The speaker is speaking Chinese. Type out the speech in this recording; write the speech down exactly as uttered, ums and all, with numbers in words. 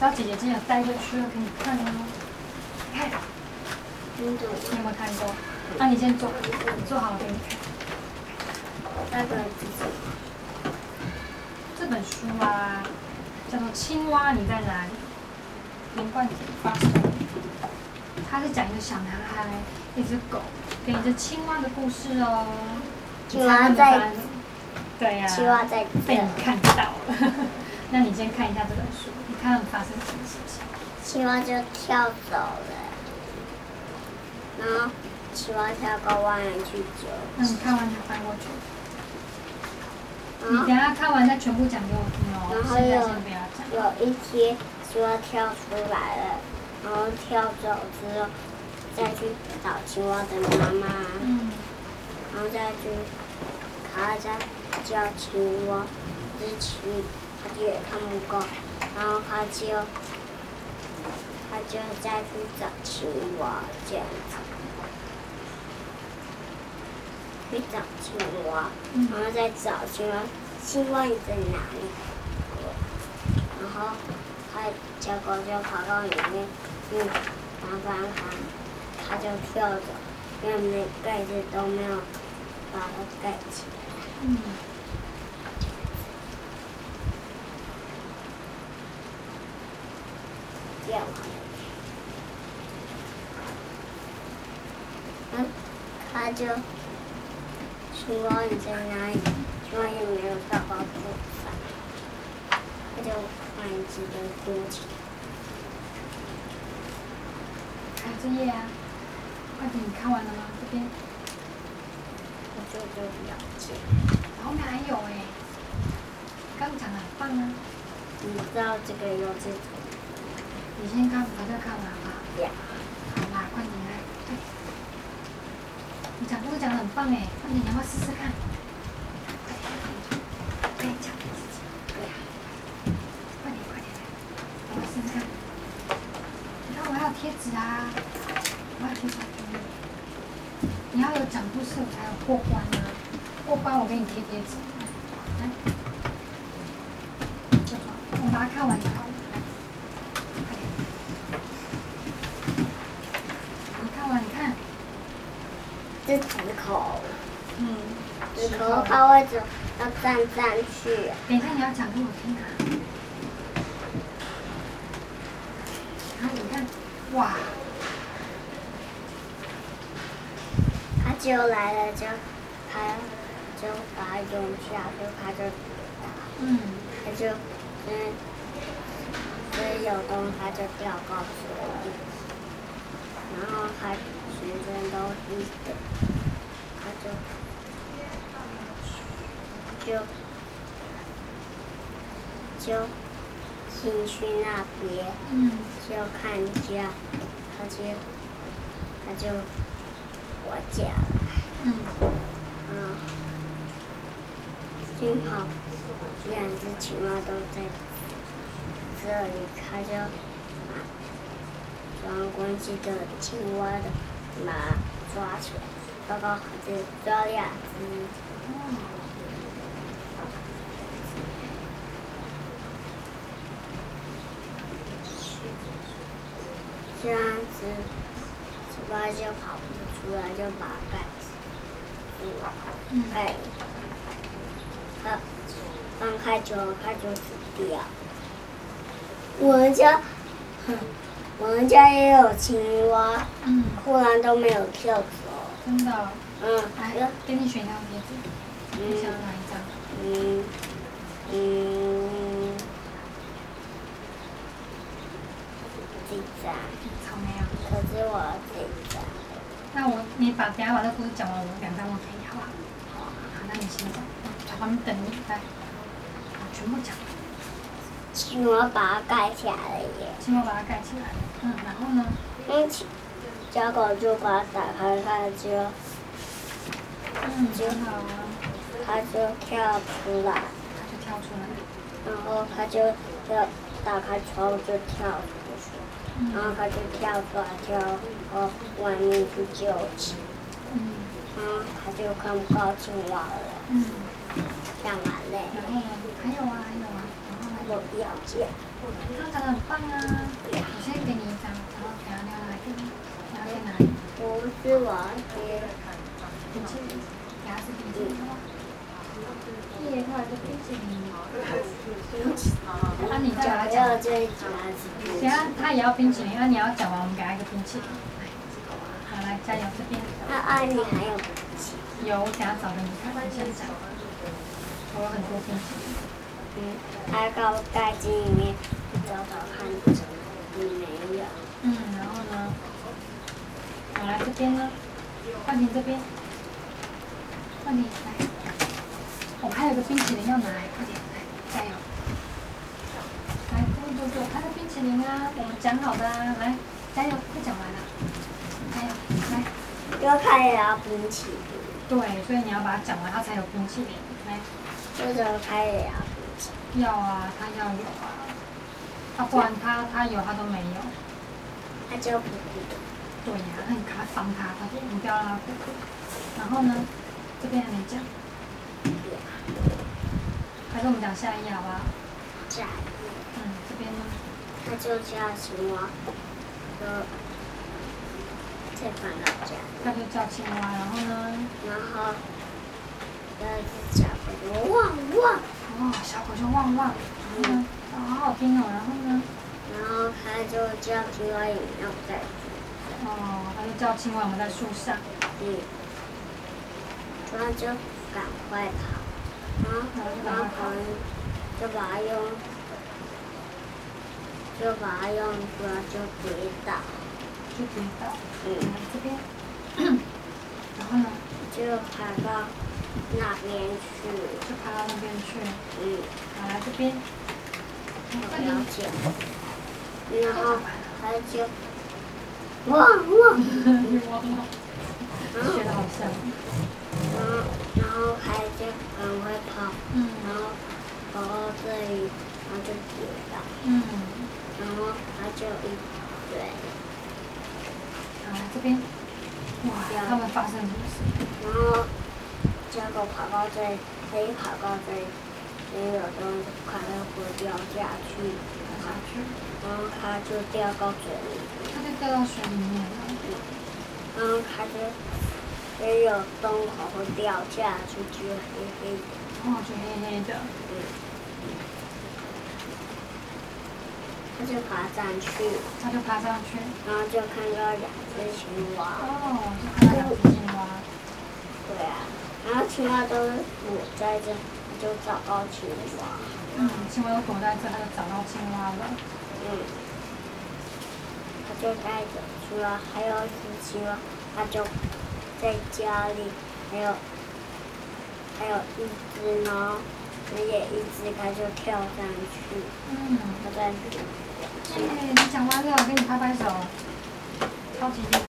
知道姐姐今天有带一本书要给你看哦。看， 你懂你有没有看过？那、啊、你先坐，你坐好，我给你看。 那个是什么？ 这本书啊，叫做《青蛙你在哪里》，连贯子发生。它是讲一个小男孩、一只狗跟一只青蛙的故事哦。 青蛙在。 对呀、啊。 青蛙在。 被你看到了。那你先看一下这本书，你看发生什么事情？ 青蛙就跳走了，然后青蛙跳高弯人去救。 那你看完就翻过去。你等一下看完再全部讲给我听哦。 然后现在先不要讲。 有一天，青蛙跳出来了，然后跳走之后，再去找青蛙的妈妈。 嗯。 然后再去，他再叫青蛙，之前他就也看不够，然后他就，他就再去找青蛙这样子，去找青蛙，然后再找青蛙，青蛙你在哪里？然后他小狗就跑到里面，嗯，翻翻翻，他就跳走，因为没盖子都没有把它盖起来。 嗯。 这样嗯，他就青蛙你在哪里？青蛙也没有跳高处上，他就换一只跟哭起来。 还有这页啊，快点，你看完了吗？这边。 我就就了解。 后面还有哎，刚讲的很棒啊。 你知道这个有这种？ 你先看，把这个看完好不好？ 呀。 好啦，快点来，对。你讲这个讲的很棒哎，快点，你要不要试试看？快点讲，对呀。快点快点来，我们试试看。你看我还有贴纸啊，我还有贴纸给你。你要有讲故事我才有过关啊，过关我给你贴贴纸。来，我把它看完就好了。 是纸口， 嗯， 纸口它会走，要站上去。 等一下你要讲给我听啊。然后你看，哇， 它就来了，就它就把它用下，就它就打， 嗯， 它就嗯，所以有东西它就掉高处了，然后它全身都是的。他就就就进去那边， 嗯， 就看一下，他就他就我家了， 嗯， 嗯，幸好两只青蛙都在这里，他就把装关机的青蛙的马抓起来。刚刚好像抓两只，这样子，青蛙就跑不出来，就把它盖住，盖，它放开久了，它就死掉。我们家，我们家也有青蛙， 嗯， 忽然都没有跳走。 真的、哦。 嗯， 来，给你选一张贴纸，你想要哪一张？ 嗯嗯，这张。 草莓啊。 可是我要这张。 那我，你把等下把这故事讲完，我两张我给你，好不好？好。好，那你先讲，在旁边等你，来。好，全部讲完。 青蛙把它盖起来了耶。 青蛙把它盖起来了，嗯，然后呢？ 嗯，小狗就把它打开，它就。 嗯，就好啊。 它就跳出来。 它就跳出来。 然后它就要打开窗就跳出去，嗯、然后它就跳出来跳到外面去救起，嗯，然后它就看不到青蛙了。嗯，讲完嘞。 然后呢？还有啊，还有啊。然后呢？ 我要讲。 你刚讲的很棒啊。 是我要贴冰淇淋，给他吃冰淇淋好不好？耶，他有个冰淇淋。那你叫他讲。 要这一集还是等下他也要冰淇淋，那你要讲完，我们给他一个冰淇淋。好，来加油这边。 那阿你还有冰淇淋？ 有，我等下找给你看，你先讲。我有很多冰淇淋。 嗯，还高袋子里面找找看，你没有。 嗯，然后呢？我来这边呢，冠廷这边，冠廷来，我、哦、还有个冰淇淋要拿，快点来，加油！来，这边就我还有冰淇淋啊，我们讲好的啊，来，加油，快讲完了，加油，来。 又开也要冰淇淋。 对，所以你要把它讲完，它才有冰淇淋。来。 这种开也要冰淇淋。要啊，他要有啊，要、啊、不然他他有他都没有。 他就不哭。 对呀、啊，那你卡防他，他就不要让他哭哭。然后呢，这边还没讲。还是我们讲下一页好不好？ 下一页。 嗯，这边呢？ 它就叫青蛙，就再放到这。 它就叫青蛙，然后呢？ 然后，那只小狗就汪汪。 哦，小狗就汪汪。嗯。哦，好好听哦。然后呢？ 然后它就叫青蛙也没有在。 哦，它就叫青蛙，我们在树上。 嗯。然后就赶快跑。然后然后跑，就把它用，就把它用出来就跌倒， 就跌倒。 嗯。 这边，然后呢？ 就爬到那边去。 就爬到那边去。 嗯。 好，来这边。 我了解。然后它就，汪汪。 汪汪。学得好像。 然后，然后还就赶快跑， 嗯， 然后跑到这里，然后就跌倒， 嗯， 然后它就一对， 好，这边，哇，他们发生什么事？ 然后结果跑到这里，它一跑到这里，所有东西快要会掉下去， 掉下去， 然后它就掉到水里面， 它就掉到水里面了， 然后它就。也有洞口会掉下去，就黑黑的。 哦，就黑黑的。 嗯。他就爬上去。 他就爬上去。 然后就看到两只青蛙。 哦，就看到两只青蛙。 对啊，然后青蛙都躲在这，就找到青蛙。 嗯，青蛙都躲在这，他就找到青蛙了。 嗯。他就带着青蛙，还有一只青蛙，他就。在家里，还有还有一只呢，也一只，它就跳上去。 嗯。 它在。 耶，你讲完了，给你拍拍手，超级厉害。